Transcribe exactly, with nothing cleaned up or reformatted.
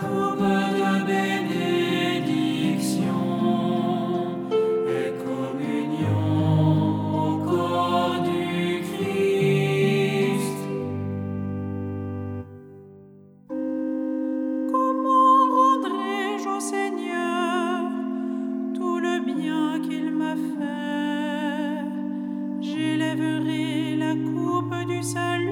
coupe de bénédiction et communion au corps du Christ. Comment rendrai-je au Seigneur tout le bien qu'il m'a fait? J'élèverai la coupe du salut